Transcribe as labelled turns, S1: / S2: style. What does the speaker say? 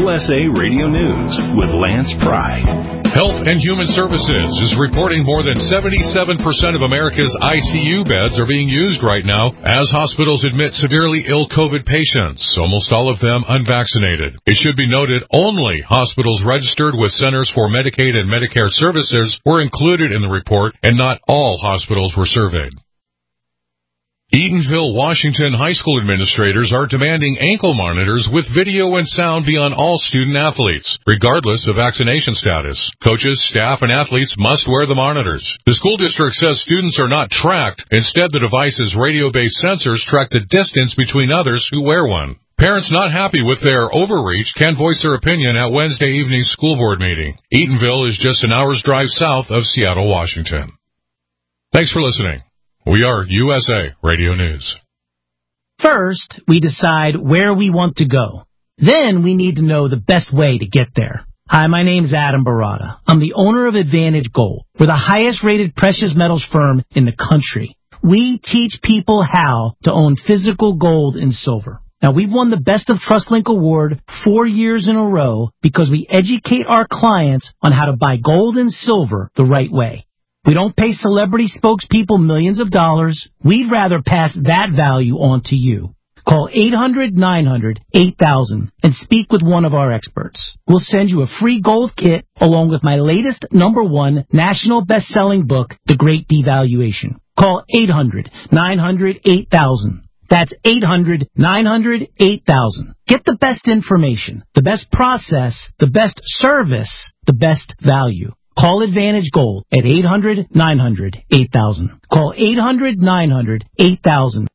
S1: USA Radio News with Lance Pry.
S2: Health and Human Services is reporting more than 77% of America's ICU beds are being used right now as hospitals admit severely ill COVID patients, almost all of them unvaccinated. It should be noted only hospitals registered with Centers for Medicaid and Medicare Services were included in the report, and not all hospitals were surveyed. Eatonville, Washington high school administrators are demanding ankle monitors with video and sound be on all student athletes, regardless of vaccination status. Coaches, staff, and athletes must wear the monitors. The school district says students are not tracked. Instead, the device's radio-based sensors track the distance between others who wear one. Parents not happy with their overreach can voice their opinion at Wednesday evening's school board meeting. Eatonville is just an hour's drive south of Seattle, Washington. Thanks for listening. We are USA Radio News.
S3: First, we decide where we want to go. Then we need to know the best way to get there. Hi, my name's Adam Barada. I'm the owner of Advantage Gold. We're the highest-rated precious metals firm in the country. We teach people how to own physical gold and silver. Now, we've won the Best of TrustLink Award 4 years in a row because we educate our clients on how to buy gold and silver the right way. We don't pay celebrity spokespeople millions of dollars. We'd rather pass that value on to you. Call 800-900-8000 and speak with one of our experts. We'll send you a free gold kit along with my latest #1 national best-selling book, The Great Devaluation. Call 800-900-8000. That's 800-900-8000. Get the best information, the best process, the best service, the best value. Call Advantage Gold at 800-900-8000. Call 800-900-8000.